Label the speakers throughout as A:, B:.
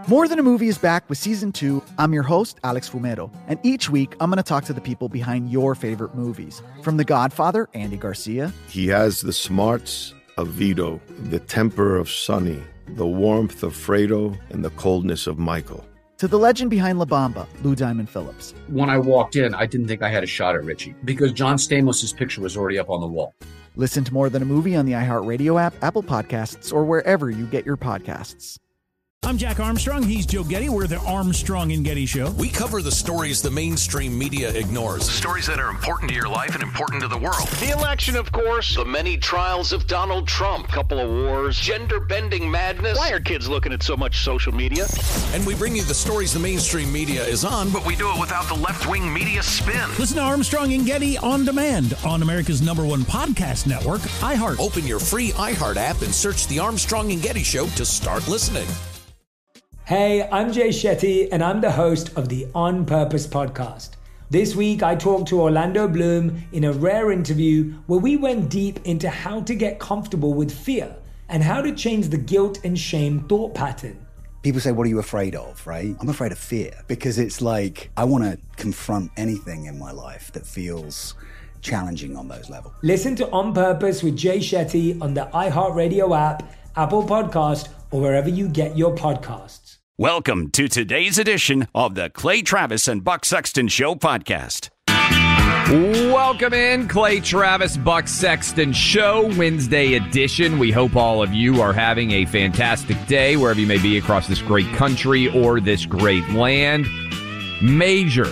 A: More Than a Movie is back with Season 2. I'm your host, Alex Fumero, and each week I'm going to talk to the people behind your favorite movies. From The Godfather, Andy Garcia.
B: He has the smarts of Vito, the temper of Sonny, the warmth of Fredo, and the coldness of Michael.
A: To the legend behind La Bamba, Lou Diamond Phillips.
C: When I walked in, I didn't think I had a shot at Richie because John Stamos' picture was already up on the wall.
A: Listen to More Than a Movie on the iHeartRadio app, Apple Podcasts, or wherever you get your podcasts.
D: I'm Jack Armstrong. He's Joe Getty. We're the Armstrong and Getty Show.
E: We cover the stories the mainstream media ignores. Stories that are important to your life and important to the world.
F: The election, of course.
E: The many trials of Donald Trump.
F: Couple of wars.
E: Gender-bending madness.
F: Why are kids looking at so much social media?
E: And we bring you the stories the mainstream media is on, but we do it without the left-wing media spin.
D: Listen to Armstrong and Getty on demand on America's #1 podcast network, iHeart.
E: Open your free iHeart app and search The Armstrong and Getty Show to start listening.
G: Hey, I'm Jay Shetty, and I'm the host of the On Purpose podcast. This week, I talked to Orlando Bloom in a rare interview where we went deep into how to get comfortable with fear and how to change the guilt and shame thought pattern.
H: People say, what are you afraid of, right? I'm afraid of fear because it's like I want to confront anything in my life that feels challenging on those levels.
G: Listen to On Purpose with Jay Shetty on the iHeartRadio app, Apple Podcast, or wherever you get your podcasts.
I: Welcome to today's edition of the Clay Travis and Buck Sexton Show podcast.
J: Welcome in, Clay Travis, Buck Sexton Show, Wednesday edition. We hope all of you are having a fantastic day wherever you may be across this great country or this great land. Major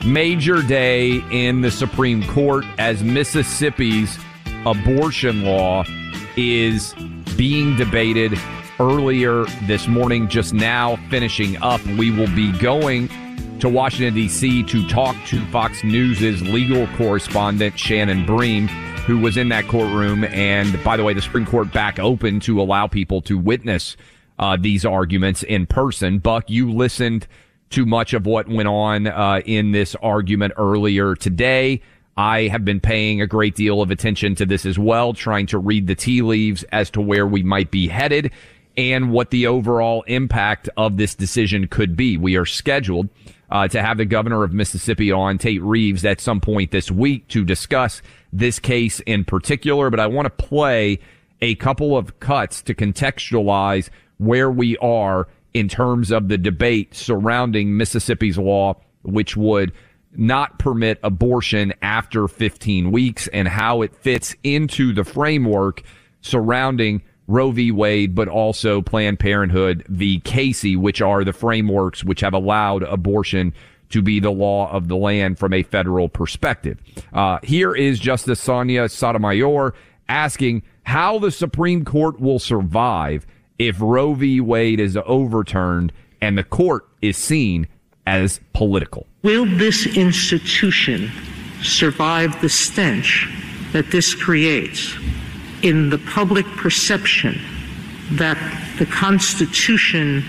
J: day in the Supreme Court as Mississippi's abortion law is being debated. Earlier this morning, just now finishing up, we will be going to Washington, D.C. to talk to Fox News' legal correspondent, Shannon Bream, who was in that courtroom. And by the way, the Supreme Court back open to allow people to witness these arguments in person. Buck, you listened to much of what went on in this argument earlier today. I have been paying a great deal of attention to this as well, trying to read the tea leaves as to where we might be headed and what the overall impact of this decision could be. We are scheduled to have the governor of Mississippi on, Tate Reeves, at some point this week to discuss this case in particular. But I want to play a couple of cuts to contextualize where we are in terms of the debate surrounding Mississippi's law, which would not permit abortion after 15 weeks, and how it fits into the framework surrounding Roe v. Wade, but also Planned Parenthood v. Casey, which are the frameworks which have allowed abortion to be the law of the land from a federal perspective. Here is Justice Sonia Sotomayor asking how the Supreme Court will survive if Roe v. Wade is overturned and the court is seen as political.
K: Will this institution survive the stench that this creates in the public perception that the Constitution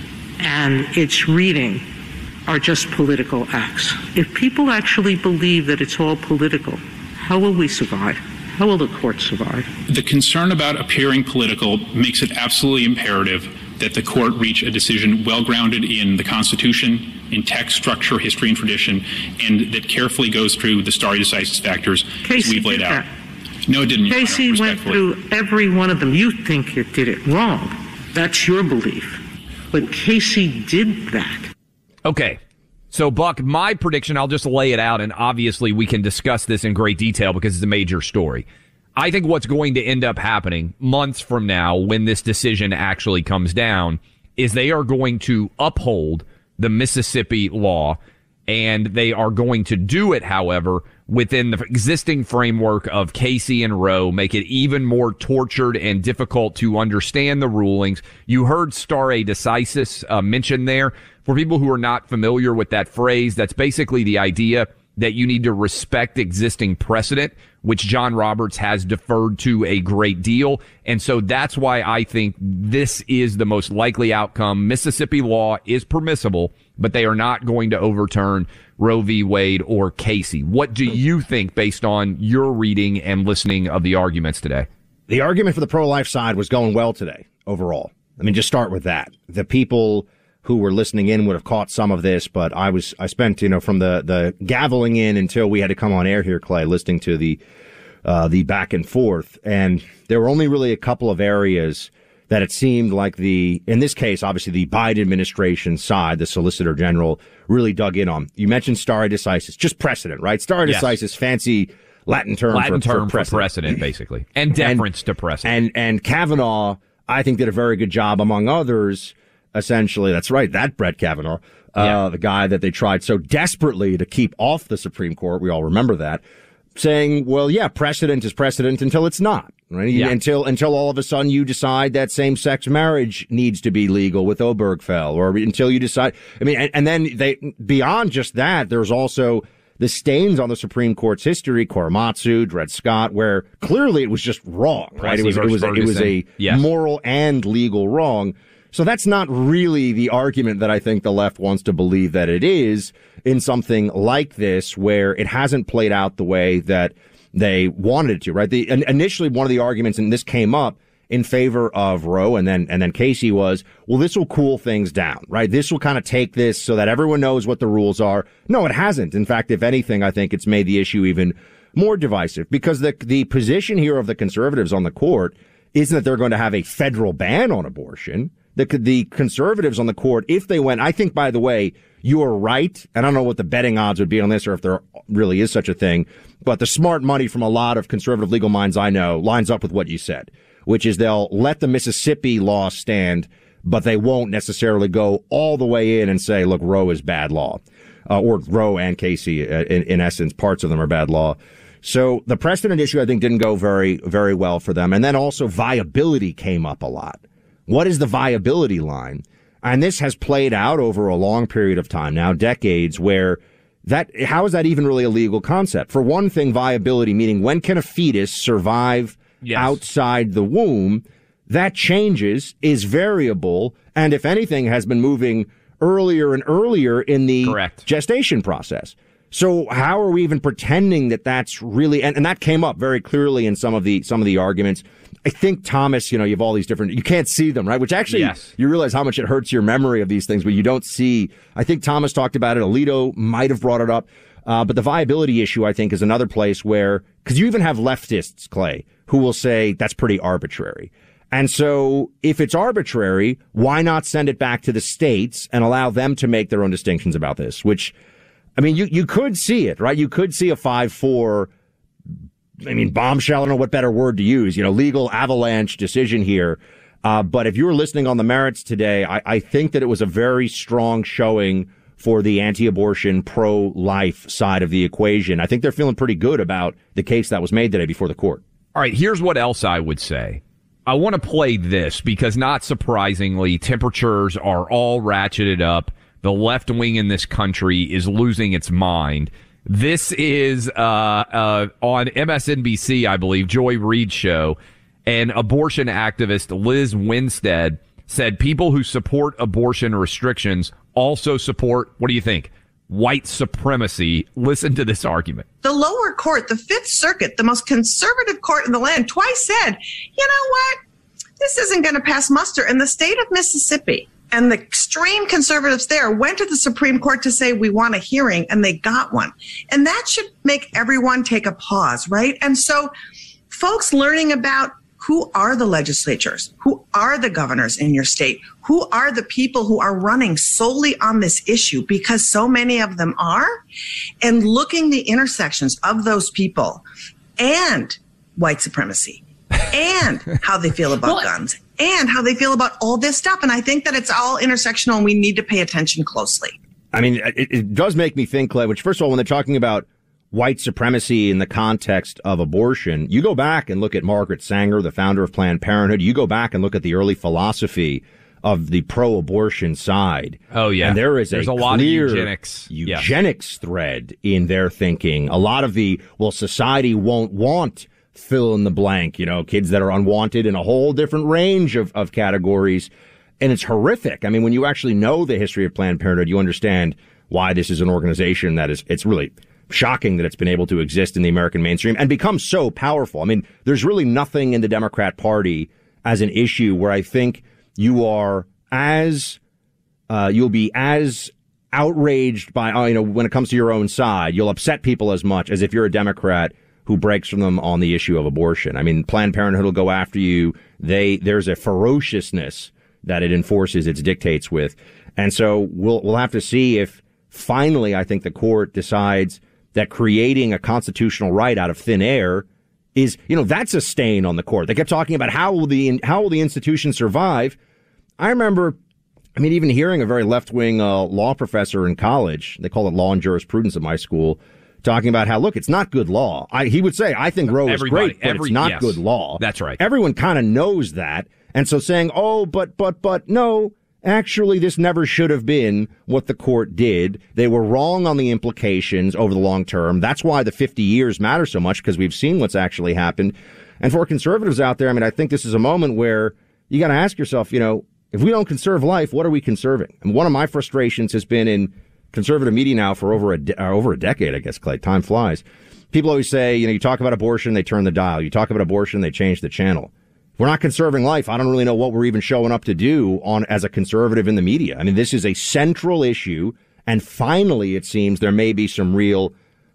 K: and its reading are just political acts? If people actually believe that it's all political, how will we survive? How will the court survive?
L: The concern about appearing political makes it absolutely imperative that the court reach a decision well-grounded in the Constitution, in text, structure, history, and tradition, and that carefully goes through the stare decisis factors we've laid out. No, it didn't.
K: Casey went through every one of them. You think it did it wrong. That's your belief. But Casey did that.
J: Okay. So, Buck, my prediction, I'll just lay it out, and obviously we can discuss this in great detail because it's a major story. I think what's going to end up happening months from now when this decision actually comes down is they are going to uphold the Mississippi law, and they are going to do it, however, within the existing framework of Casey and Roe, make it even more tortured and difficult to understand the rulings. You heard stare decisis mentioned there. For people who are not familiar with that phrase, that's basically the idea that you need to respect existing precedent, which John Roberts has deferred to a great deal. And so that's why I think this is the most likely outcome. Mississippi law is permissible, but they are not going to overturn Roe v. Wade or Casey. What do you think based on your reading and listening of the arguments today?
M: The argument for the pro-life side was going well today overall. I mean, just start with that. The people who were listening in would have caught some of this, but I spent, from the gaveling in until we had to come on air here, Clay, listening to the back and forth. And there were only really a couple of areas that it seemed like in this case, obviously the Biden administration side, the Solicitor General really dug in on. You mentioned stare decisis, just precedent, right? Stare decisis, fancy Latin term for precedent,
J: basically. And deference to precedent.
M: And Kavanaugh, I think, did a very good job, among others, essentially. That's right, that Brett Kavanaugh, the guy that they tried so desperately to keep off the Supreme Court. We all remember that. Saying, well, yeah, precedent is precedent until it's not, right? Yeah. Until all of a sudden you decide that same-sex marriage needs to be legal with Obergefell, or until you decide, and then beyond just that, there's also the stains on the Supreme Court's history, Korematsu, Dred Scott, where clearly it was just wrong, right? It was a moral and legal wrong. So that's not really the argument that I think the left wants to believe that it is in something like this, where it hasn't played out the way that they wanted it to, right? Initially, one of the arguments, and this came up in favor of Roe and then Casey, was, well, this will cool things down, right? This will kind of take this so that everyone knows what the rules are. No, it hasn't. In fact, if anything, I think it's made the issue even more divisive, because the position here of the conservatives on the court isn't that they're going to have a federal ban on abortion. The conservatives on the court, if they went, I think, by the way, you are right. And I don't know what the betting odds would be on this, or if there really is such a thing. But the smart money from a lot of conservative legal minds I know lines up with what you said, which is they'll let the Mississippi law stand, but they won't necessarily go all the way in and say, look, Roe is bad law, or Roe and Casey, in essence, parts of them are bad law. So the precedent issue, I think, didn't go very, very well for them. And then also viability came up a lot. What is the viability line? And this has played out over a long period of time now, decades, where how is that even really a legal concept? For one thing, viability, meaning when can a fetus survive outside the womb? That changes, is variable, and if anything, has been moving earlier and earlier in the gestation process. So how are we even pretending that that's really, and that came up very clearly in some of the arguments. I think, Thomas, you have all these different, you can't see them, right? Which actually, you realize how much it hurts your memory of these things, but you don't see. I think Thomas talked about it. Alito might have brought it up. But the viability issue, I think, is another place where, because you even have leftists, Clay, who will say that's pretty arbitrary. And so if it's arbitrary, why not send it back to the states and allow them to make their own distinctions about this? Which, you could see it, right? You could see a 5-4, bombshell, I don't know what better word to use, legal avalanche decision here. But if you were listening on the merits today, I think that it was a very strong showing for the anti-abortion, pro-life side of the equation. I think they're feeling pretty good about the case that was made today before the court.
J: All right, here's what else I would say. I want to play this because, not surprisingly, temperatures are all ratcheted up. The left wing in this country is losing its mind. This is on MSNBC, I believe, Joy Reid's show, and abortion activist Liz Winstead said people who support abortion restrictions also support, what do you think, white supremacy. Listen to this argument.
N: The lower court, the Fifth Circuit, the most conservative court in the land, twice said, you know what, this isn't going to pass muster. In the state of Mississippi, and the extreme conservatives there went to the Supreme Court to say, we want a hearing, and they got one. And that should make everyone take a pause, right? And so folks learning about who are the legislatures, who are the governors in your state, who are the people who are running solely on this issue, because so many of them are, and looking the intersections of those people and white supremacy and how they feel about guns and how they feel about all this stuff. And I think that it's all intersectional and we need to pay attention closely.
M: It does make me think, Clay, which, first of all, when they're talking about white supremacy in the context of abortion, you go back and look at Margaret Sanger, the founder of Planned Parenthood. You go back and look at the early philosophy of the pro-abortion side.
J: Oh, yeah.
M: And there's a
J: lot of
M: eugenics thread in their thinking. A lot of the, society won't want fill in the blank, kids that are unwanted in a whole different range of categories. And it's horrific. When you actually know the history of Planned Parenthood, you understand why this is an organization that it's really shocking that it's been able to exist in the American mainstream and become so powerful. There's really nothing in the Democrat Party as an issue where I think you are as you'll be as outraged by, when it comes to your own side, you'll upset people as much as if you're a Democrat who breaks from them on the issue of abortion. I mean, Planned Parenthood will go after you. There's a ferociousness that it enforces its dictates with. And so we'll have to see if finally, I think the court decides that creating a constitutional right out of thin air is, that's a stain on the court. They kept talking about how will the institution survive. I remember, even hearing a very left-wing law professor in college, they call it law and jurisprudence at my school, talking about how, look, it's not good law. He would say, I think Roe is great, but it's not good law.
J: That's right.
M: Everyone kind of knows that. And so saying, but no, actually, this never should have been what the court did. They were wrong on the implications over the long term. That's why the 50 years matter so much, because we've seen what's actually happened. And for conservatives out there, I think this is a moment where you got to ask yourself, if we don't conserve life, what are we conserving? And one of my frustrations has been in conservative media now for over a decade, I guess, Clay. Time flies. People always say, you talk about abortion, they turn the dial. You talk about abortion, they change the channel. If we're not conserving life, I don't really know what we're even showing up to do as a conservative in the media. This is a central issue, and finally, it seems there may be some real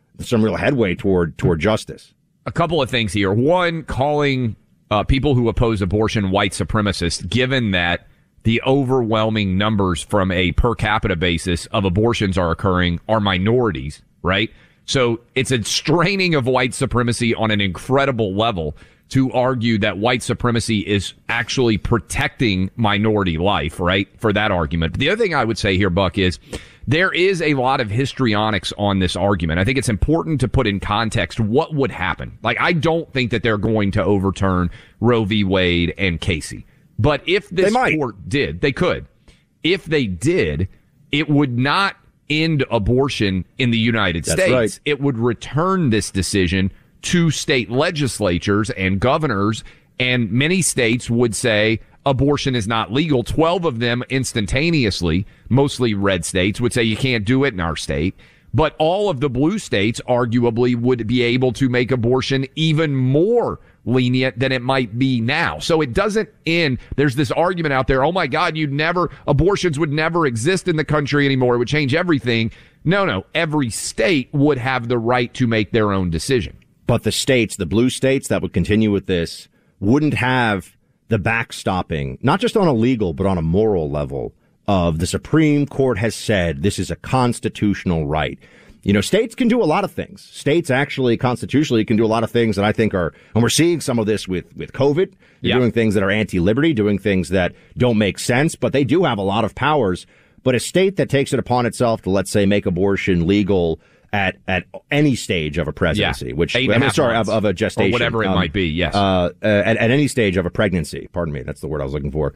M: headway toward justice.
J: A couple of things here. One, calling people who oppose abortion white supremacists, given that the overwhelming numbers from a per capita basis of abortions are occurring are minorities, right? So it's a straining of white supremacy on an incredible level to argue that white supremacy is actually protecting minority life, right? For that argument. But the other thing I would say here, Buck, is there is a lot of histrionics on this argument. I think it's important to put in context what would happen. I don't think that they're going to overturn Roe v. Wade and Casey. But if this court did, they could. If they did, it would not end abortion in the United States.
M: Right.
J: It would return this decision to state legislatures and governors, and many states would say abortion is not legal. 12 of them instantaneously, mostly red states, would say you can't do it in our state. But all of the blue states arguably would be able to make abortion even more lenient than it might be now. So it doesn't end. There's this argument out there, oh my God, abortions would never exist in the country anymore. It would change everything. No. Every state would have the right to make their own decision.
M: But the states, the blue states that would continue with this, wouldn't have the backstopping, not just on a legal, but on a moral level of the Supreme Court has said this is a constitutional right. States can do a lot of things. States actually constitutionally can do a lot of things that I think are, and we're seeing some of this with COVID. They're doing things that are anti-liberty, doing things that don't make sense, but they do have a lot of powers. But a state that takes it upon itself to, let's say, make abortion legal at any stage of a presidency, which of a gestation,
J: or whatever it might be. Yes,
M: at any stage of a pregnancy. Pardon me, that's the word I was looking for.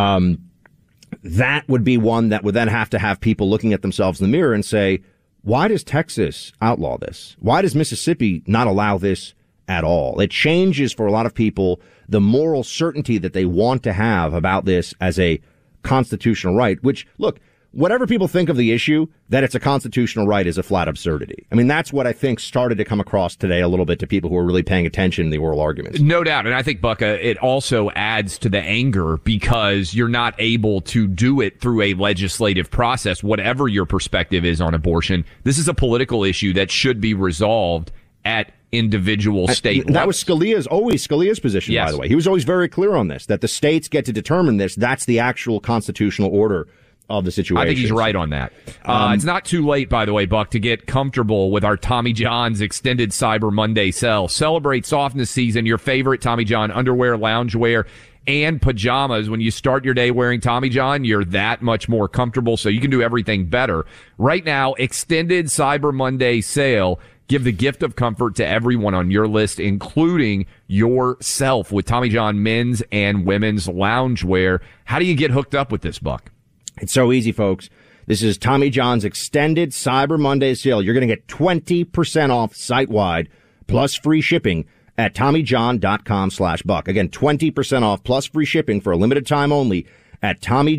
M: That would be one that would then have to have people looking at themselves in the mirror and say, why does Texas outlaw this? Why does Mississippi not allow this at all? It changes for a lot of people the moral certainty that they want to have about this as a constitutional right, which, look, whatever people think of the issue, that it's a constitutional right is a flat absurdity. That's what I think started to come across today a little bit to people who are really paying attention in the oral arguments.
J: No doubt. And I think, Buck, it also adds to the anger because you're not able to do it through a legislative process, whatever your perspective is on abortion. This is a political issue that should be resolved at individual state
M: That was Scalia's position, yes. By the way. He was always very clear on this, that the states get to determine this. That's the actual constitutional order of the situation.
J: I think he's right on that. It's not too late, by the way, Buck, to get comfortable with our Tommy John's extended Cyber Monday sale. Celebrate softness season, your favorite Tommy John underwear, loungewear, and pajamas. When you start your day wearing Tommy John, you're that much more comfortable, so you can do everything better. Right now, extended Cyber Monday sale. Give the gift of comfort to everyone on your list, including yourself, with Tommy John men's and women's loungewear. How do you get hooked up with this, Buck?
M: It's so easy, folks. This is Tommy John's extended Cyber Monday sale. You're going to get 20% off site-wide plus free shipping at TommyJohn.com/Buck. Again, 20% off plus free shipping for a limited time only at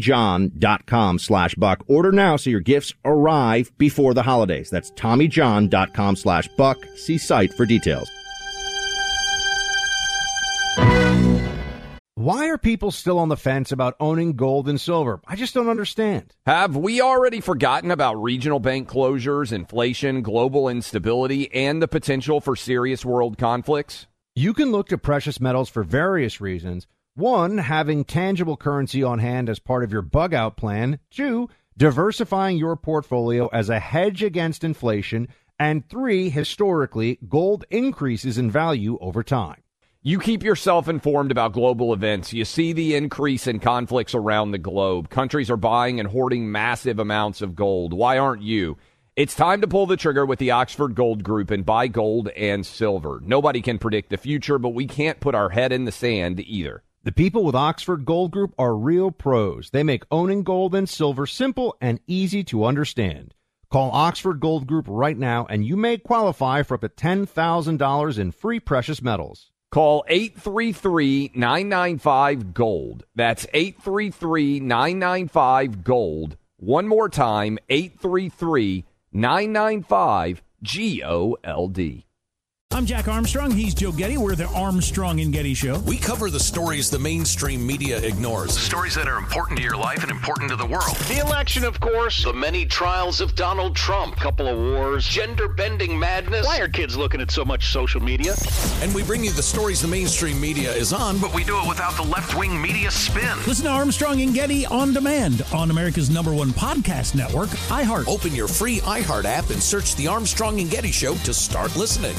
M: TommyJohn.com/Buck. Order now so your gifts arrive before the holidays. That's TommyJohn.com/Buck. See site for details. Why are people still on the fence about owning gold and silver? I just don't understand.
J: Have we already forgotten about regional bank closures, inflation, global instability, and the potential for serious world conflicts?
M: You can look to precious metals for various reasons. 1, having tangible currency on hand as part of your bug-out plan. 2, diversifying your portfolio as a hedge against inflation. And 3, historically, gold increases in value over time.
J: You keep yourself informed about global events. You see the increase in conflicts around the globe. Countries are buying and hoarding massive amounts of gold. Why aren't you? It's time to pull the trigger with the Oxford Gold Group and buy gold and silver. Nobody can predict the future, but we can't put our head in the sand either.
M: The people with Oxford Gold Group are real pros. They make owning gold and silver simple and easy to understand. Call Oxford Gold Group right now, and you may qualify for up to $10,000 in free precious metals.
J: Call 833-995-GOLD. That's 833-995-GOLD. One more time, 833-995-GOLD.
D: I'm Jack Armstrong. He's Joe Getty. We're the Armstrong and Getty Show.
E: We cover the stories the mainstream media ignores. Stories that are important to your life and important to the world.
F: The election, of course.
E: The many trials of Donald Trump.
F: Couple of wars.
E: Gender-bending madness.
F: Why are kids looking at so much social media?
E: And we bring you the stories the mainstream media is on, but we do it without the left-wing media spin.
D: Listen to Armstrong and Getty on demand on America's #1 podcast network, iHeart.
E: Open your free iHeart app and search The Armstrong and Getty Show to start listening.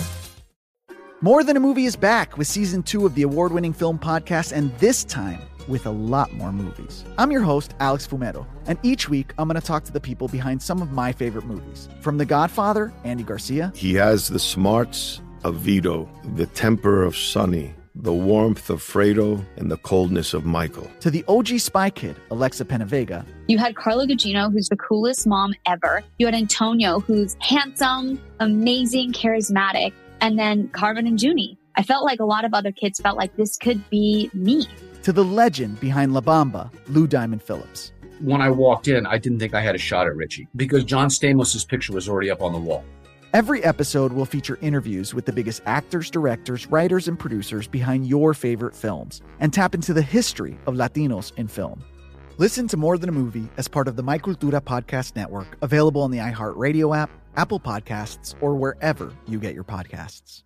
A: More Than a Movie is back with season 2 of the award-winning film podcast, and this time with a lot more movies. I'm your host, Alex Fumero, and each week I'm going to talk to the people behind some of my favorite movies. From The Godfather, Andy Garcia.
B: He has the smarts of Vito, the temper of Sonny, the warmth of Fredo, and the coldness of Michael.
A: To the OG Spy Kid, Alexa Penavega.
O: You had Carla Gugino, who's the coolest mom ever. You had Antonio, who's handsome, amazing, charismatic. And then Carmen and Junie. I felt like a lot of other kids felt like this could be me.
A: To the legend behind La Bamba, Lou Diamond Phillips.
C: When I walked in, I didn't think I had a shot at Richie because John Stamos' picture was already up on the wall.
A: Every episode will feature interviews with the biggest actors, directors, writers, and producers behind your favorite films and tap into the history of Latinos in film. Listen to More Than a Movie as part of the My Cultura podcast network, available on the iHeartRadio app, Apple Podcasts, or wherever you get your podcasts.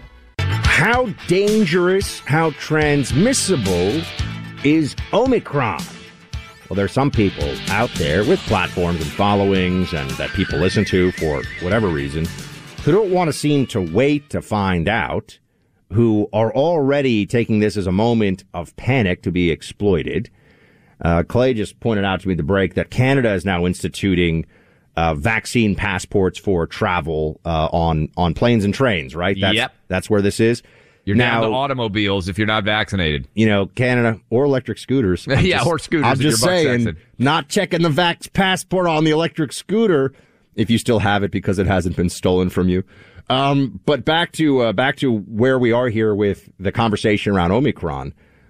M: How dangerous, how transmissible is Omicron? Well, there's some people out there with platforms and followings and that people listen to for whatever reason who don't want to seem to wait to find out, who are already taking this as a moment of panic to be exploited. Clay just pointed out to me at the break that Canada is now instituting vaccine passports for travel on planes and trains, right? That's where this is.
J: You're now down to automobiles if you're not vaccinated.
M: You know, Canada or electric scooters.
J: Or scooters.
M: I'm just saying, not checking the vax passport on the electric scooter if you still have it because it hasn't been stolen from you. But back to where we are here with the conversation around Omicron.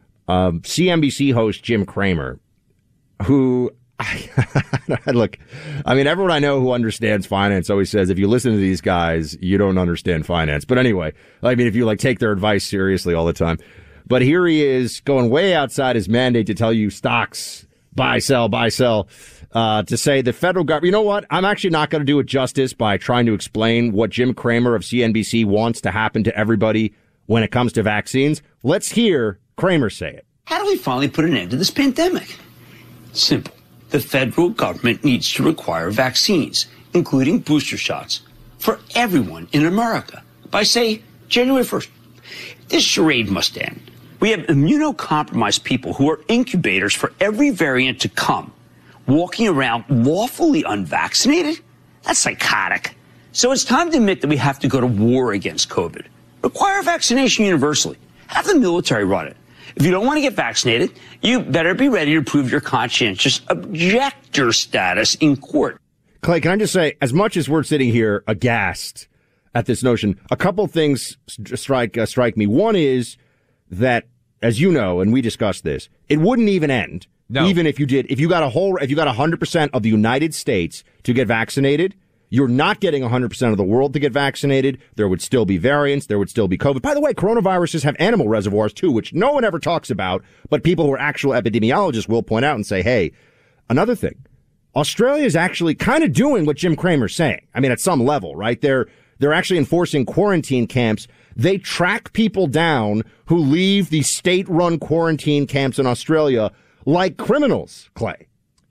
M: CNBC host Jim Cramer, who, look, I mean, everyone I know who understands finance always says if you listen to these guys, you don't understand finance. But anyway, I mean, if you take their advice seriously all the time. But here he is going way outside his mandate to tell you stocks, buy, sell, to say the federal government, you know what? I'm actually not going to do it justice by trying to explain what Jim Cramer of CNBC wants to happen to everybody when it comes to vaccines. Let's hear Cramer say it.
P: How do we finally put an end to this pandemic? Simple. The federal government needs to require vaccines, including booster shots, for everyone in America by, say, January 1st. This charade must end. We have immunocompromised people who are incubators for every variant to come, walking around lawfully unvaccinated? That's psychotic. So it's time to admit that we have to go to war against COVID. Require vaccination universally. Have the military run it. If you don't want to get vaccinated, you better be ready to prove your conscientious objector status in court.
M: Clay, can I just say, as much as we're sitting here aghast at this notion, a couple things strike me. One is that, as you know, and we discussed this, it wouldn't even end. No. Even if you got 100% of the United States to get vaccinated, you're not getting 100% of the world to get vaccinated. There would still be variants. There would still be COVID. By the way, coronaviruses have animal reservoirs too, which no one ever talks about, but people who are actual epidemiologists will point out and say, hey, another thing, Australia is actually kind of doing what Jim Cramer's saying. I mean, at some level, right? They're actually enforcing quarantine camps. They track people down who leave these state-run quarantine camps in Australia like criminals, Clay.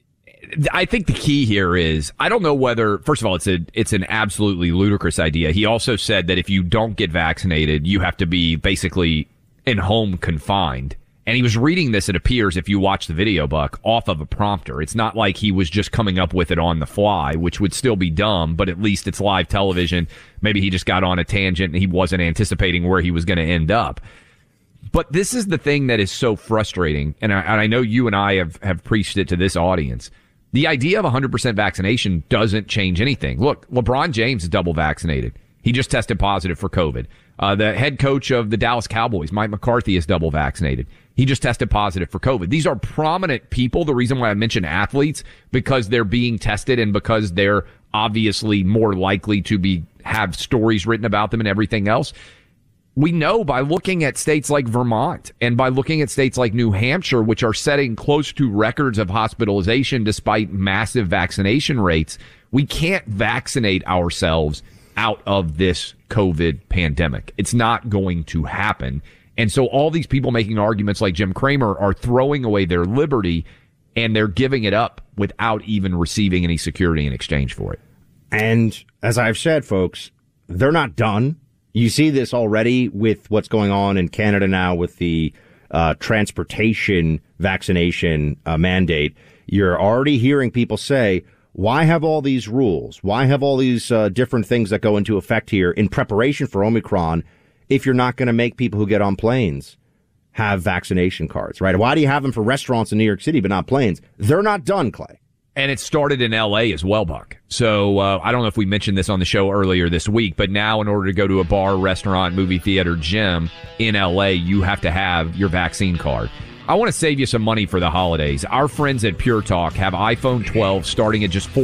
J: I think the key here is, I don't know whether, first of all, it's an absolutely ludicrous idea. He also said that if you don't get vaccinated, you have to be basically in home confined. And he was reading this, it appears, if you watch the video, Buck, off of a prompter. It's not like he was just coming up with it on the fly, which would still be dumb, but at least it's live television. Maybe he just got on a tangent and he wasn't anticipating where he was going to end up. But this is the thing that is so frustrating, and I know you and I have preached it to this audience. The idea of 100% vaccination doesn't change anything. Look, LeBron James is double vaccinated. He just tested positive for COVID. The head coach of the Dallas Cowboys, Mike McCarthy, is double vaccinated. He just tested positive for COVID. These are prominent people. The reason why I mention athletes, because they're being tested and because they're obviously more likely to have stories written about them and everything else. We know by looking at states like Vermont and by looking at states like New Hampshire, which are setting close to records of hospitalization despite massive vaccination rates, we can't vaccinate ourselves out of this COVID pandemic. It's not going to happen. And so all these people making arguments like Jim Cramer are throwing away their liberty, and they're giving it up without even receiving any security in exchange for it.
M: And as I've said, folks, they're not done. You see this already with what's going on in Canada now with the transportation vaccination mandate. You're already hearing people say, why have all these rules? Why have all these different things that go into effect here in preparation for Omicron if you're not going to make people who get on planes have vaccination cards, right? Why do you have them for restaurants in New York City but not planes? They're not done, Clay.
J: And it started in L.A. as well, Buck. So I don't know if we mentioned this on the show earlier this week, but now in order to go to a bar, restaurant, movie theater, gym in L.A., you have to have your vaccine card. I want to save you some money for the holidays. Our friends at Pure Talk have iPhone 12 starting at just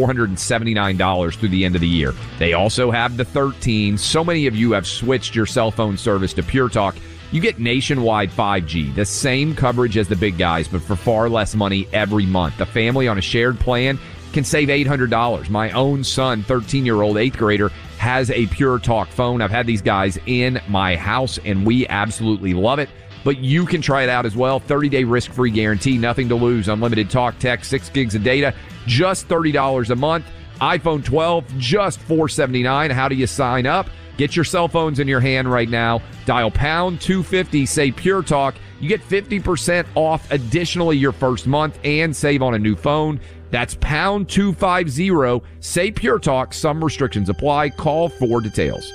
J: $479 through the end of the year. They also have the 13. So many of you have switched your cell phone service to Pure Talk. You get nationwide 5G, the same coverage as the big guys, but for far less money every month. The family on a shared plan can save $800. My own son, 13-year-old 8th grader, has a Pure Talk phone. I've had these guys in my house, and we absolutely love it. But you can try it out as well. 30-day risk-free guarantee, nothing to lose. Unlimited talk, text, 6 gigs of data, just $30 a month. iPhone 12, just $479. How do you sign up? Get your cell phones in your hand right now. Dial pound 250, say Pure Talk. You get 50% off additionally your first month and save on a new phone. That's pound 250, say Pure Talk. Some restrictions apply. Call for details.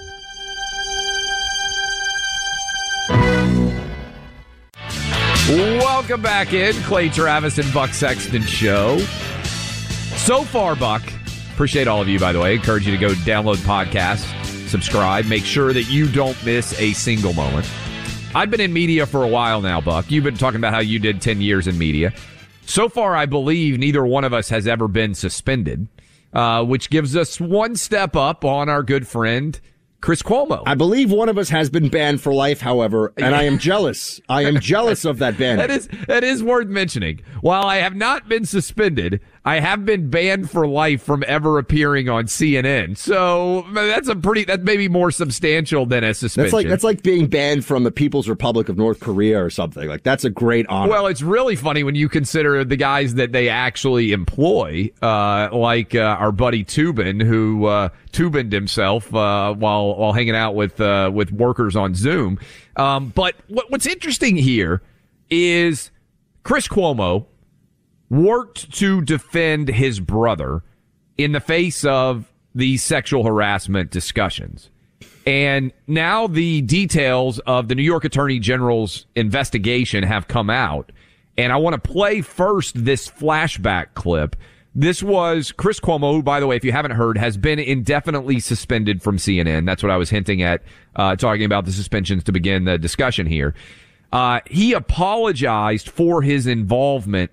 J: Welcome back in. Clay Travis and Buck Sexton Show. So far, Buck, appreciate all of you, by the way. Encourage you to go download podcasts. Subscribe. Make sure that you don't miss a single moment. I've been in media for a while now, Buck. You've been talking about how you did 10 years in media. So far, I believe neither one of us has ever been suspended, which gives us one step up on our good friend, Chris Cuomo.
M: I believe one of us has been banned for life, however, and I am jealous. I am jealous of that ban.
J: That is worth mentioning. While I have not been suspended, I have been banned for life from ever appearing on CNN. So that's maybe more substantial than a suspension.
M: That's like being banned from the People's Republic of North Korea or something. Like, that's a great honor.
J: Well, it's really funny when you consider the guys that they actually employ, like our buddy Toobin, who Toobined himself while hanging out with workers on Zoom. But what's interesting here is Chris Cuomo worked to defend his brother in the face of these sexual harassment discussions. And now the details of the New York Attorney General's investigation have come out. And I want to play first this flashback clip. This was Chris Cuomo, who, by the way, if you haven't heard, has been indefinitely suspended from CNN. That's what I was hinting at, talking about the suspensions to begin the discussion here. He apologized for his involvement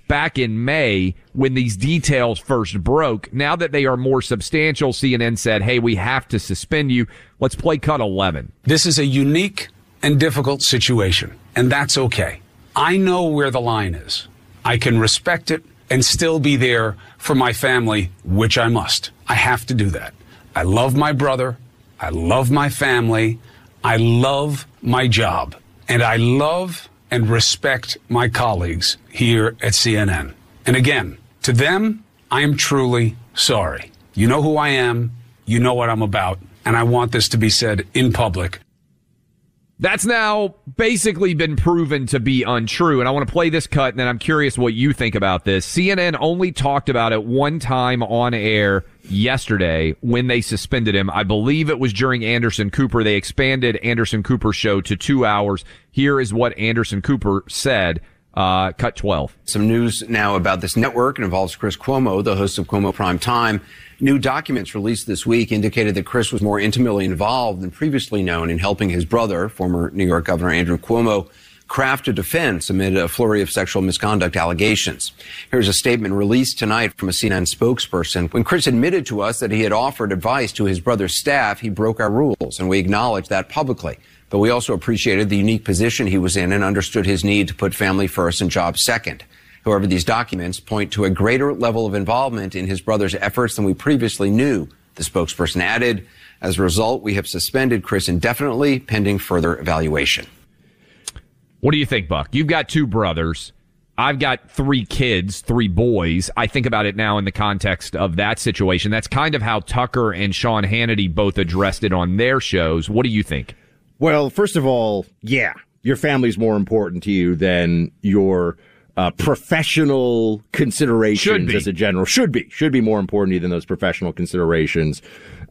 J: back in May when these details first broke. Now that they are more substantial, CNN said, hey, we have to suspend you. Let's play cut 11.
Q: This is a unique and difficult situation, and that's okay. I know where the line is. I can respect it and still be there for my family, which I must. I have to do that. I love my brother. I love my family. I love my job. And I love and respect my colleagues here at CNN. And again, to them, I am truly sorry. You know who I am. You know what I'm about. And I want this to be said in public.
J: That's now basically been proven to be untrue. And I want to play this cut, and then I'm curious what you think about this. CNN only talked about it one time on air yesterday when they suspended him. I believe it was during Anderson Cooper. They expanded Anderson Cooper's show to 2 hours. Here is what Anderson Cooper said. Cut 12.
R: Some news now about this network. It involves Chris Cuomo, the host of Cuomo Prime Time. New documents released this week indicated that Chris was more intimately involved than previously known in helping his brother, former New York Governor Andrew Cuomo, craft a defense amid a flurry of sexual misconduct allegations. Here's a statement released tonight from a CNN spokesperson. When Chris admitted to us that he had offered advice to his brother's staff, he broke our rules, and we acknowledged that publicly. But we also appreciated the unique position he was in and understood his need to put family first and job second. However, these documents point to a greater level of involvement in his brother's efforts than we previously knew, the spokesperson added. As a result, we have suspended Chris indefinitely, pending further evaluation.
J: What do you think, Buck? You've got two brothers. I've got 3 kids, 3 boys. I think about it now in the context of that situation. That's kind of how Tucker and Sean Hannity both addressed it on their shows. What do you think?
M: Well, first of all, yeah, your family's more important to you than your professional considerations as a general. Should be more important to you than those professional considerations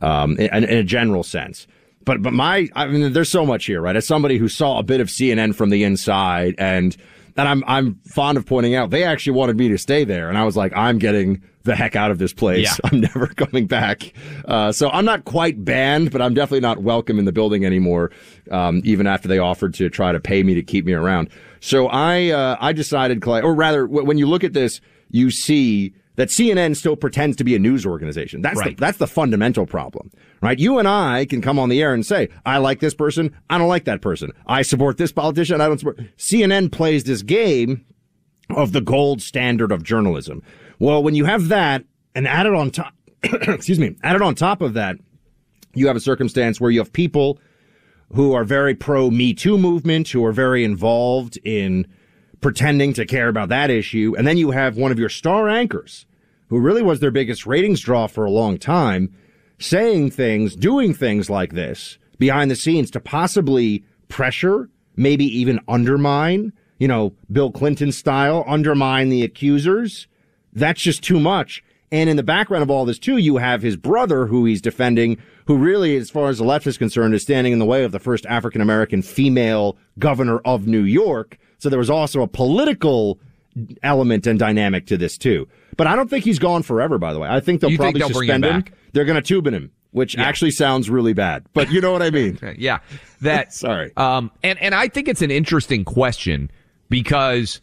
M: in a general sense. But I mean, there's so much here, right? As somebody who saw a bit of CNN from the inside, and I'm fond of pointing out, they actually wanted me to stay there, and I was like, I'm getting the heck out of this place. Yeah. I'm never coming back. So I'm not quite banned, but I'm definitely not welcome in the building anymore, even after they offered to try to pay me to keep me around. So I decided, or rather, when you look at this, you see that CNN still pretends to be a news organization. That's the fundamental problem, right? You and I can come on the air and say, I like this person, I don't like that person. I support this politician, I don't support. CNN plays this game of the gold standard of journalism. Well, when you have that and add it on top, add it on top of that, you have a circumstance where you have people who are very pro Me Too movement, who are very involved in pretending to care about that issue. And then you have one of your star anchors, who really was their biggest ratings draw for a long time, saying things, doing things like this behind the scenes to possibly pressure, maybe even undermine, Bill Clinton style, undermine the accusers. That's just too much. And in the background of all this, too, you have his brother, who he's defending, who really, as far as the left is concerned, is standing in the way of the first African-American female governor of New York. So there was also a political element and dynamic to this, too. But I don't think he's gone forever, by the way. I think they'll probably suspend him. They're going to Tubin him, which actually sounds really bad. But you know what I mean?
J: Yeah. That,
M: sorry.
J: And I think it's an interesting question because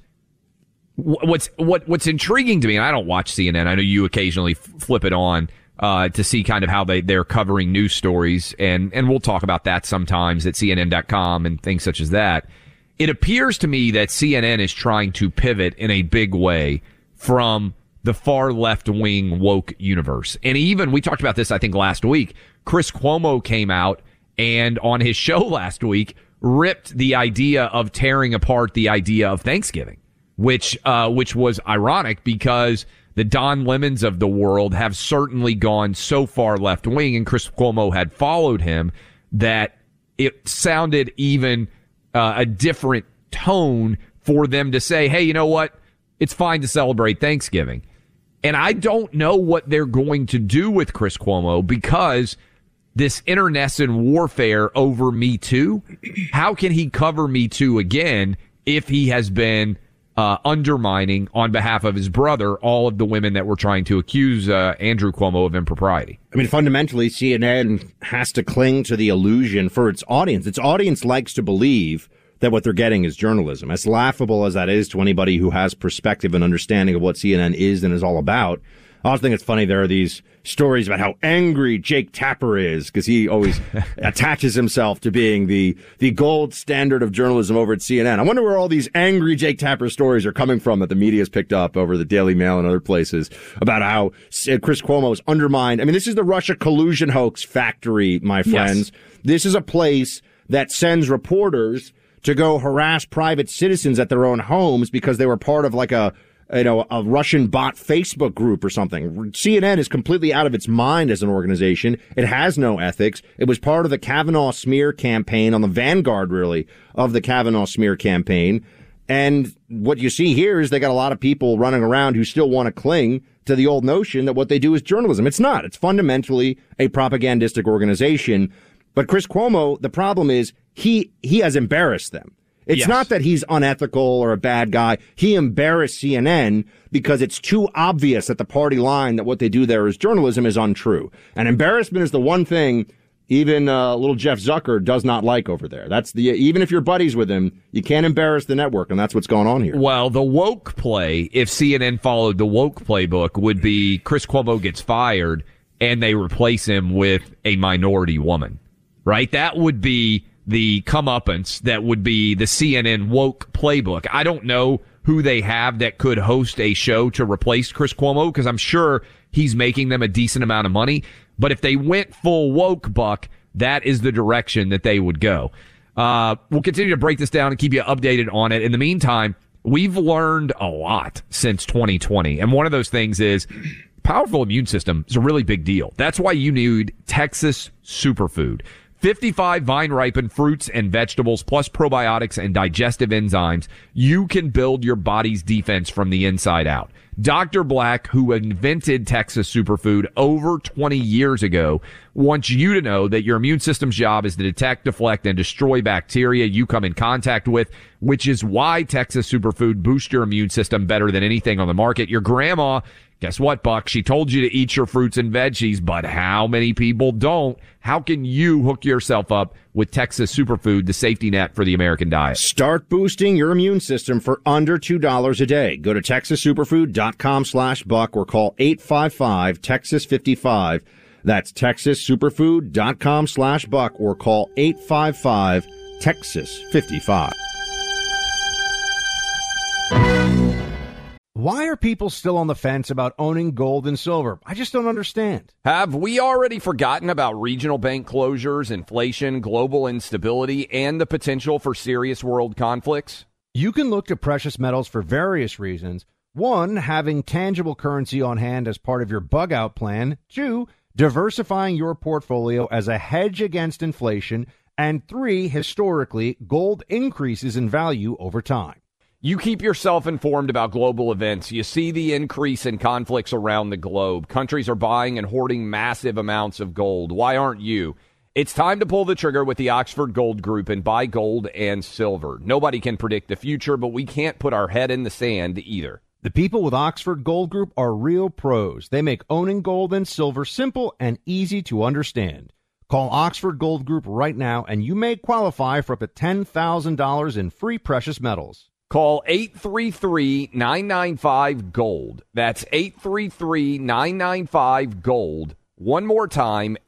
J: what's intriguing to me, and I don't watch CNN. I know you occasionally flip it on to see kind of how they're covering news stories, and we'll talk about that sometimes at CNN.com and things such as that. It appears to me that CNN is trying to pivot in a big way from the far left-wing woke universe. And even, we talked about this, I think, last week, Chris Cuomo came out and on his show last week ripped the idea of tearing apart the idea of Thanksgiving, which was ironic because the Don Lemons of the world have certainly gone so far left-wing, and Chris Cuomo had followed him, that it sounded even a different tone for them to say, hey, you know what? It's fine to celebrate Thanksgiving. And I don't know what they're going to do with Chris Cuomo because this internecine warfare over Me Too, how can he cover Me Too again if he has been undermining on behalf of his brother all of the women that were trying to accuse Andrew Cuomo of impropriety?
M: I mean, fundamentally, CNN has to cling to the illusion for its audience. Its audience likes to believe that what they're getting is journalism. As laughable as that is to anybody who has perspective and understanding of what CNN is and is all about, I also think it's funny there are these stories about how angry Jake Tapper is because he always attaches himself to being the gold standard of journalism over at CNN. I wonder where all these angry Jake Tapper stories are coming from that the media's picked up over the Daily Mail and other places about how Chris Cuomo is undermined. I mean, this is the Russia collusion hoax factory, my friends. Yes. This is a place that sends reporters to go harass private citizens at their own homes because they were part of like a Russian bot Facebook group or something. CNN is completely out of its mind as an organization. It has no ethics. It was part of the Kavanaugh smear campaign, on the vanguard, really, of the Kavanaugh smear campaign. And what you see here is they got a lot of people running around who still want to cling to the old notion that what they do is journalism. It's not. It's fundamentally a propagandistic organization. But Chris Cuomo, the problem is he has embarrassed them. It's not that he's unethical or a bad guy. He embarrassed CNN because it's too obvious at the party line that what they do there is journalism is untrue. And embarrassment is the one thing even little Jeff Zucker does not like over there. Even if you're buddies with him, you can't embarrass the network, and that's what's going on here.
J: Well, the woke play, if CNN followed the woke playbook, would be Chris Cuomo gets fired and they replace him with a minority woman, right? That would be the comeuppance. That would be the CNN woke playbook. I don't know who they have that could host a show to replace Chris Cuomo, because I'm sure he's making them a decent amount of money. But if they went full woke buck, that is the direction that they would go. We'll continue to break this down and keep you updated on it. In the meantime, we've learned a lot since 2020. And one of those things is powerful immune system is a really big deal. That's why you need Texas Superfood. 55 vine-ripened fruits and vegetables, plus probiotics and digestive enzymes. You can build your body's defense from the inside out. Dr. Black, who invented Texas Superfood over 20 years ago, wants you to know that your immune system's job is to detect, deflect, and destroy bacteria you come in contact with, which is why Texas Superfood boosts your immune system better than anything on the market. Your grandma, guess what, Buck? She told you to eat your fruits and veggies, but how many people don't? How can you hook yourself up with Texas Superfood, the safety net for the American diet?
M: Start boosting your immune system for under $2 a day. Go to TexasSuperfood.com/Buck or call 855-TEXAS-55. That's TexasSuperfood.com/Buck or call 855-TEXAS-55. Why are people still on the fence about owning gold and silver? I just don't understand.
J: Have we already forgotten about regional bank closures, inflation, global instability, and the potential for serious world conflicts?
M: You can look to precious metals for various reasons. 1, having tangible currency on hand as part of your bug-out plan. 2, diversifying your portfolio as a hedge against inflation. And 3, historically, gold increases in value over time.
J: You keep yourself informed about global events. You see the increase in conflicts around the globe. Countries are buying and hoarding massive amounts of gold. Why aren't you? It's time to pull the trigger with the Oxford Gold Group and buy gold and silver. Nobody can predict the future, but we can't put our head in the sand either.
M: The people with Oxford Gold Group are real pros. They make owning gold and silver simple and easy to understand. Call Oxford Gold Group right now, and you may qualify for up to $10,000 in free precious metals.
J: Call 833-995-GOLD. That's 833-995-GOLD. One more time,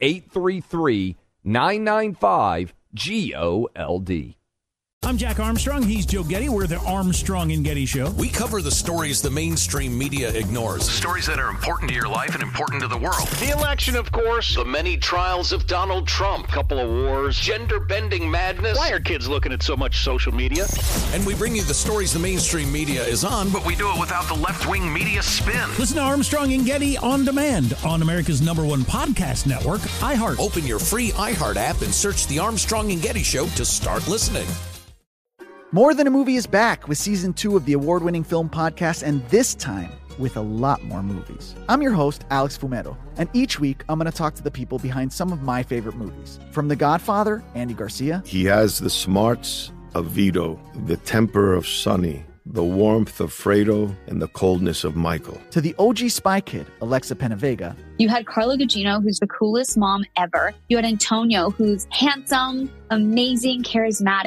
J: 833-995-GOLD.
D: I'm Jack Armstrong. He's Joe Getty. We're the Armstrong and Getty Show.
E: We cover the stories the mainstream media ignores. Stories that are important to your life and important to the world.
F: The election, of course.
E: The many trials of Donald Trump.
F: Couple of wars.
E: Gender-bending madness.
F: Why are kids looking at so much social media?
E: And we bring you the stories the mainstream media is on, but we do it without the left-wing media spin.
D: Listen to Armstrong and Getty on demand on America's #1 podcast network, iHeart.
E: Open your free iHeart app and search The Armstrong and Getty Show to start listening.
A: More Than a Movie is back with Season 2 of the award-winning film podcast, and this time with a lot more movies. I'm your host, Alex Fumero, and each week I'm going to talk to the people behind some of my favorite movies. From The Godfather, Andy Garcia.
B: He has the smarts of Vito, the temper of Sonny, the warmth of Fredo, and the coldness of Michael.
A: To the OG Spy Kid, Alexa Penavega.
O: You had Carla Gugino, who's the coolest mom ever. You had Antonio, who's handsome, amazing, charismatic.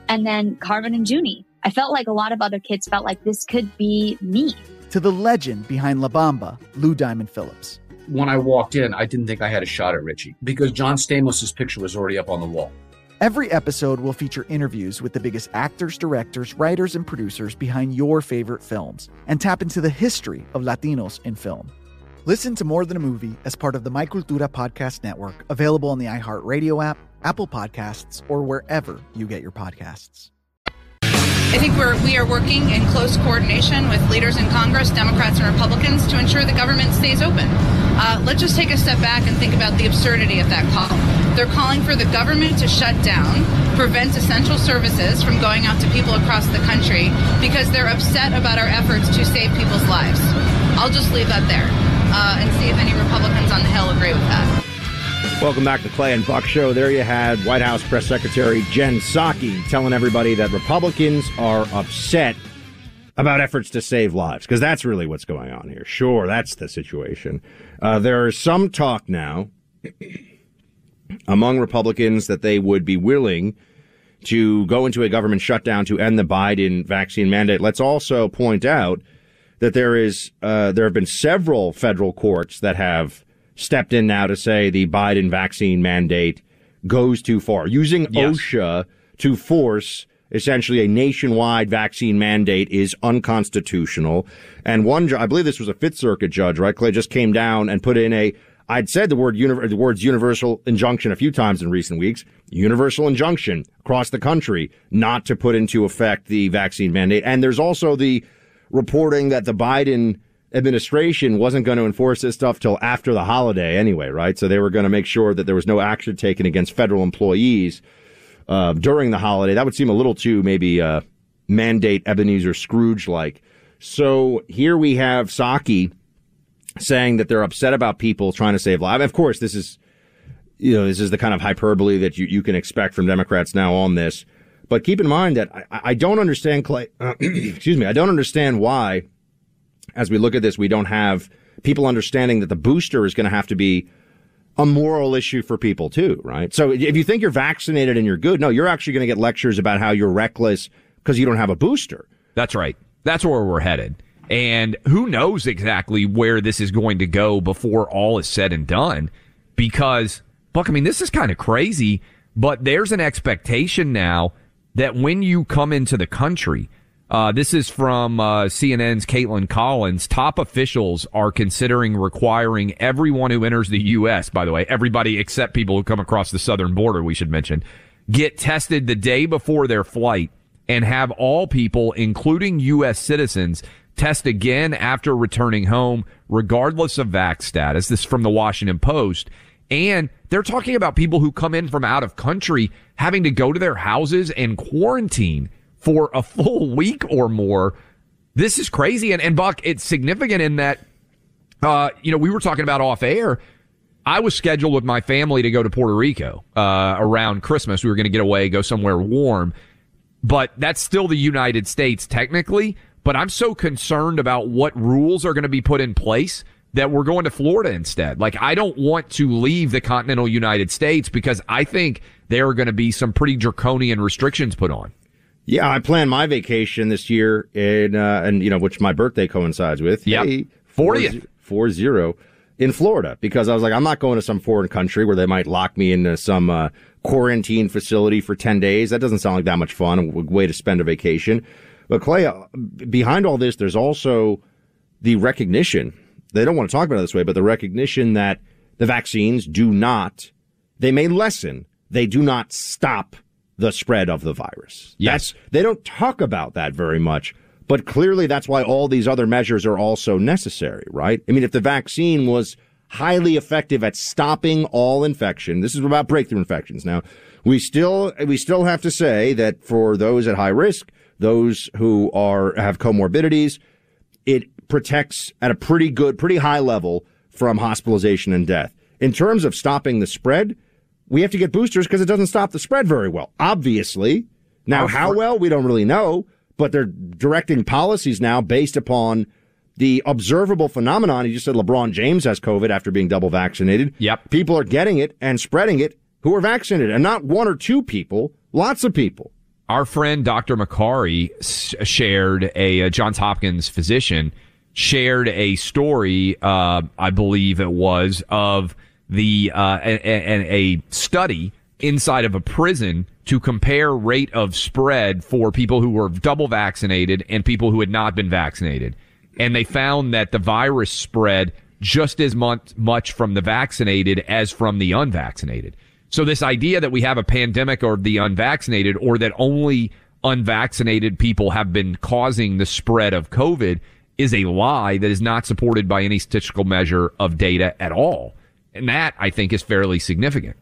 O: And then Carmen and Junie. I felt like a lot of other kids felt like this could be me.
A: To the legend behind La Bamba, Lou Diamond Phillips.
C: When I walked in, I didn't think I had a shot at Richie because John Stamos' picture was already up on the wall.
A: Every episode will feature interviews with the biggest actors, directors, writers, and producers behind your favorite films and tap into the history of Latinos in film. Listen to More Than a Movie as part of the My Cultura podcast network, available on the iHeartRadio app, Apple Podcasts, or wherever you get your podcasts.
S: I think we are working in close coordination with leaders in Congress, Democrats and Republicans, to ensure the government stays open. Let's just take a step back and think about the absurdity of that call. They're calling for the government to shut down, prevent essential services from going out to people across the country because they're upset about our efforts to save people's lives. I'll just leave that there and see if any Republicans on the Hill agree with that.
M: Welcome back to Clay and Buck Show. There you had White House Press Secretary Jen Psaki telling everybody that Republicans are upset about efforts to save lives, because that's really what's going on here. Sure, that's the situation. There is some talk now among Republicans that they would be willing to go into a government shutdown to end the Biden vaccine mandate. Let's also point out that there have been several federal courts that have stepped in now to say the Biden vaccine mandate goes too far, using OSHA to force essentially a nationwide vaccine mandate is unconstitutional. And one, I believe this was a Fifth Circuit judge, right, Clay, just came down and put in I'd said the words universal injunction a few times in recent weeks, universal injunction across the country not to put into effect the vaccine mandate. And there's also the reporting that the Biden administration wasn't going to enforce this stuff till after the holiday anyway, right? So they were going to make sure that there was no action taken against federal employees during the holiday. That would seem a little too maybe mandate Ebenezer Scrooge-like. So here we have Psaki saying that they're upset about people trying to save lives. Of course, this is the kind of hyperbole that you can expect from Democrats now on this. But keep in mind that I don't understand, Clay, excuse me, I don't understand why, as we look at this, we don't have people understanding that the booster is going to have to be a moral issue for people too, right? So if you think you're vaccinated and you're good, no, you're actually going to get lectures about how you're reckless because you don't have a booster.
J: That's right. That's where we're headed. And who knows exactly where this is going to go before all is said and done? Because, Buck, I mean, this is kind of crazy, but there's an expectation now that when you come into the country, this is from CNN's Caitlin Collins, top officials are considering requiring everyone who enters the U.S., by the way, everybody except people who come across the southern border, we should mention, get tested the day before their flight and have all people, including U.S. citizens, test again after returning home, regardless of vax status. This is from the Washington Post. And they're talking about people who come in from out of country having to go to their houses and quarantine for a full week or more. This is crazy. And Buck, it's significant in that, we were talking about off air. I was scheduled with my family to go to Puerto Rico around Christmas. We were going to get away, go somewhere warm. But that's still the United States technically. But I'm so concerned about what rules are going to be put in place that we're going to Florida instead. Like, I don't want to leave the continental United States because I think there are going to be some pretty draconian restrictions put on.
M: Yeah, I planned my vacation this year which my birthday coincides with.
J: Yeah, 40th.
M: 40 in Florida, because I was like, I'm not going to some foreign country where they might lock me into some quarantine facility for 10 days. That doesn't sound like that much fun, a way to spend a vacation. But Clay, behind all this, there's also the recognition. They don't want to talk about it this way, but the recognition that the vaccines they may lessen, they do not stop the spread of the virus.
J: Yes.
M: They don't talk about that very much, but clearly that's why all these other measures are also necessary, right? I mean, if the vaccine was highly effective at stopping all infection, this is about breakthrough infections. Now, we still have to say that for those at high risk, those who have comorbidities, it protects at a pretty high level from hospitalization and death. In terms of stopping the spread, we have to get boosters because it doesn't stop the spread very well, obviously. Now, how well, we don't really know, but they're directing policies now based upon the observable phenomenon. You just said LeBron James has COVID after being double vaccinated.
J: Yep.
M: People are getting it and spreading it who are vaccinated, and not one or two people, lots of people.
J: Our friend Dr. Makary shared Johns Hopkins physician shared a story, I believe it was, of a study inside of a prison to compare rate of spread for people who were double vaccinated and people who had not been vaccinated. And they found that the virus spread just as much from the vaccinated as from the unvaccinated. So this idea that we have a pandemic of the unvaccinated, or that only unvaccinated people have been causing the spread of COVID, is a lie that is not supported by any statistical measure of data at all. And that, I think, is fairly significant.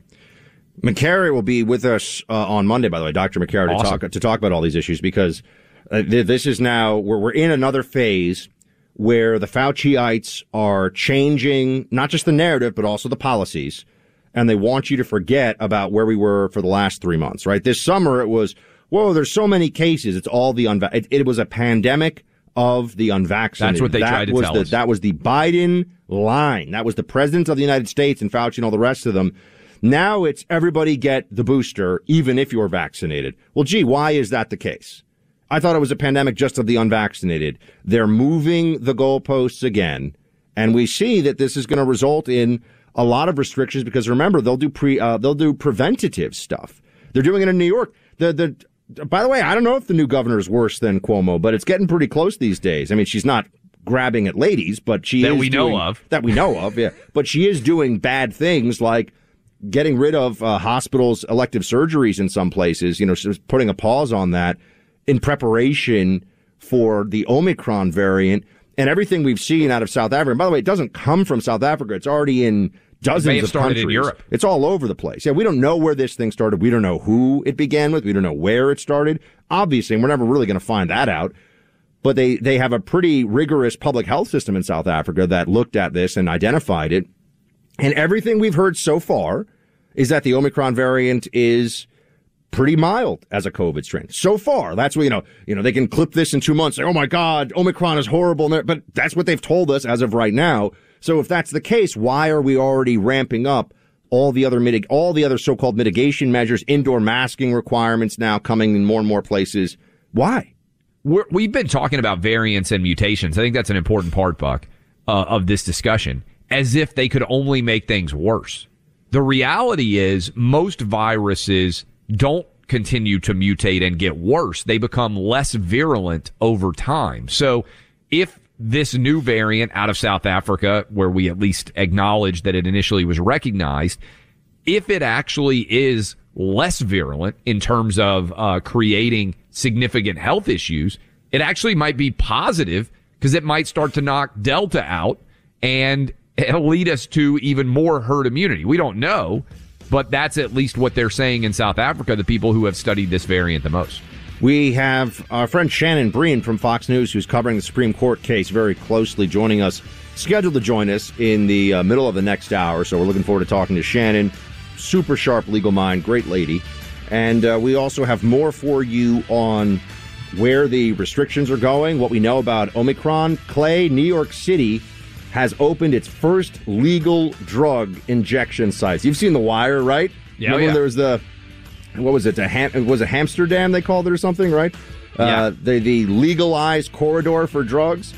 M: Makary will be with us on Monday, by the way, Dr. Makary,
J: Awesome.
M: to talk about all these issues, because this is now, we're in another phase where the Fauciites are changing not just the narrative, but also the policies. And they want you to forget about where we were for the last 3 months, right? This summer, it was, whoa, there's so many cases. It's all the it was a pandemic of the unvaccinated.
J: That's what they tried to tell us.
M: That was the Biden line. That was the president of the United States and Fauci and all the rest of them. Now it's everybody get the booster, even if you're vaccinated. Well, gee, why is that the case? I thought it was a pandemic just of the unvaccinated. They're moving the goalposts again, and we see that this is going to result in a lot of restrictions, because remember, they'll do preventative stuff. They're doing it in New York. By the way, I don't know if the new governor is worse than Cuomo, but it's getting pretty close these days. I mean, she's not grabbing at ladies, but she
J: that we know of,
M: yeah. But she is doing bad things like getting rid of hospitals' elective surgeries in some places. You know, she's putting a pause on that in preparation for the Omicron variant and everything we've seen out of South Africa. And by the way, it doesn't come from South Africa. It's already in dozens of countries.
J: In Europe.
M: It's all over the place. Yeah, we don't know where this thing started. We don't know who it began with. We don't know where it started. Obviously, and we're never really going to find that out. But they have a pretty rigorous public health system in South Africa that looked at this and identified it. And everything we've heard so far is that the Omicron variant is pretty mild as a COVID strain. So far, that's what, you know, they can clip this in 2 months, say, oh my God, Omicron is horrible. But that's what they've told us as of right now. So if that's the case, why are we already ramping up all the other so-called mitigation measures, indoor masking requirements now coming in more and more places? Why?
J: We've been talking about variants and mutations. I think that's an important part, Buck, of this discussion, as if they could only make things worse. The reality is most viruses don't continue to mutate and get worse. They become less virulent over time. So if this new variant out of South Africa, where we at least acknowledge that it initially was recognized, if it actually is less virulent in terms of creating significant health issues, it actually might be positive, because it might start to knock Delta out and it'll lead us to even more herd immunity. We don't know, but that's at least what they're saying in South Africa, the people who have studied this variant the most.
M: We have our friend Shannon Breen from Fox News, who's covering the Supreme Court case very closely, joining us, scheduled to join us in the middle of the next hour. So we're looking forward to talking to Shannon. Super sharp legal mind, great lady. And we also have more for you on where the restrictions are going, what we know about Omicron. Clay, New York City has opened its first legal drug injection sites. You've seen The Wire, right?
J: Yeah.
M: Remember there was what was it? It was a Amsterdam, they called it, or something, right?
J: Yeah.
M: The legalized corridor for drugs.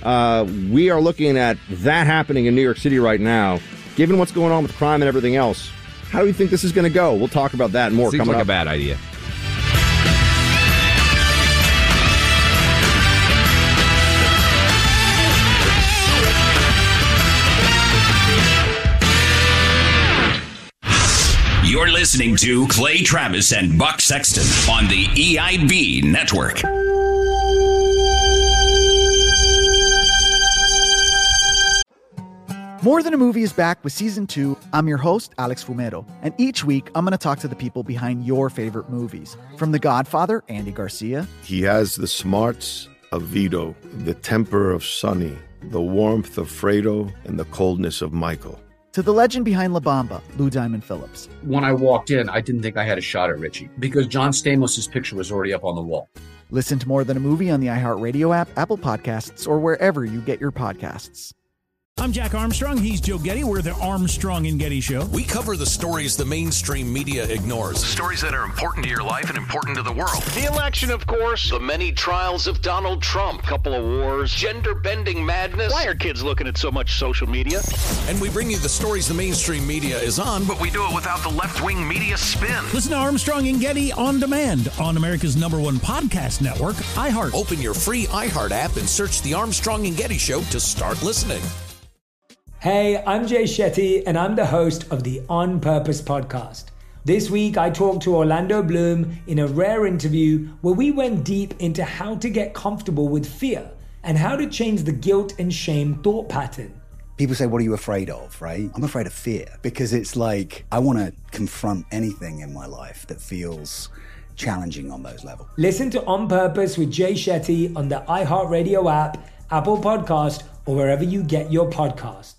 M: We are looking at that happening in New York City right now. Given what's going on with crime and everything else, how do you think this is going to go? We'll talk about that and more coming up.
J: Seems like a bad idea.
I: You're listening to Clay Travis and Buck Sexton on the EIB Network.
A: More Than a Movie is back with Season 2. I'm your host, Alex Fumero, and each week I'm going to talk to the people behind your favorite movies. From The Godfather, Andy Garcia.
B: He has the smarts of Vito, the temper of Sonny, the warmth of Fredo, and the coldness of Michael.
A: To the legend behind La Bamba, Lou Diamond Phillips.
C: When I walked in, I didn't think I had a shot at Richie because John Stamos' picture was already up on the wall.
A: Listen to More Than a Movie on the iHeartRadio app, Apple Podcasts, or wherever you get your podcasts.
D: I'm Jack Armstrong. He's Joe Getty. We're the Armstrong and Getty Show.
E: We cover the stories the mainstream media ignores. Stories that are important to your life and important to the world.
F: The election, of course.
E: The many trials of Donald Trump.
F: Couple of wars.
E: Gender-bending madness.
F: Why are kids looking at so much social media?
E: And we bring you the stories the mainstream media is on, but we do it without the left-wing media spin.
D: Listen to Armstrong and Getty on demand on America's #1 podcast network, iHeart.
E: Open your free iHeart app and search The Armstrong and Getty Show to start listening.
G: Hey, I'm Jay Shetty, and I'm the host of the On Purpose podcast. This week, I talked to Orlando Bloom in a rare interview where we went deep into how to get comfortable with fear and how to change the guilt and shame thought pattern.
H: People say, what are you afraid of, right? I'm afraid of fear because it's like I want to confront anything in my life that feels challenging on those levels.
G: Listen to On Purpose with Jay Shetty on the iHeartRadio app, Apple Podcast, or wherever you get your podcasts.